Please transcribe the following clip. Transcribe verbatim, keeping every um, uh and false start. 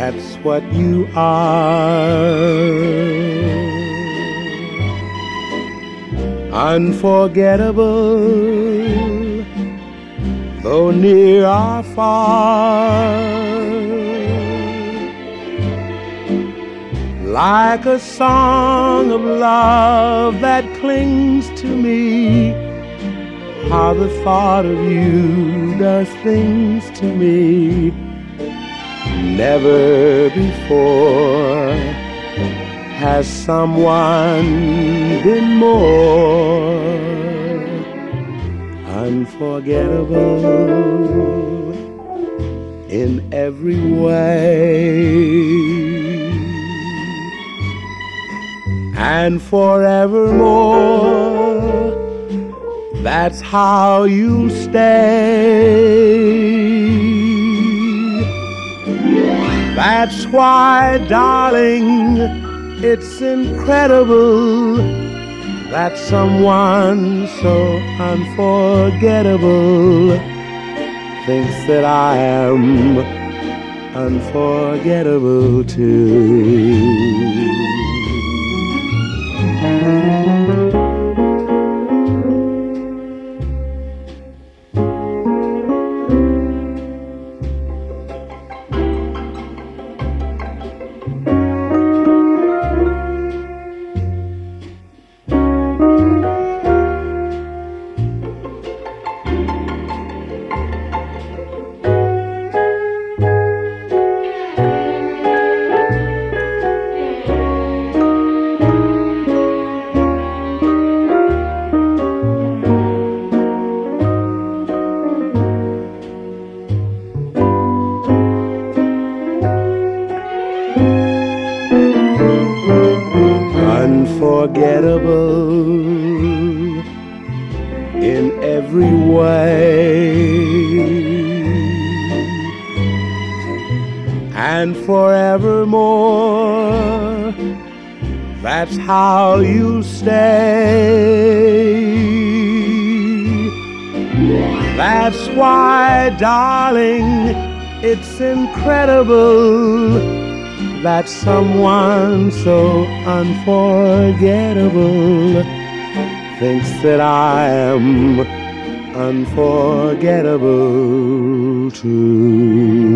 that's what you are. Unforgettable, though near or far, like a song of love that clings to me. How the thought of you does things to me. Never before has someone been more unforgettable in every way, and forevermore, that's how you stay. That's why, darling, it's incredible that someone so unforgettable thinks that I am unforgettable too. Unforgettable in every way, and forevermore, that's how you stay. That's why, darling, it's incredible that someone so unforgettable thinks that I am unforgettable too.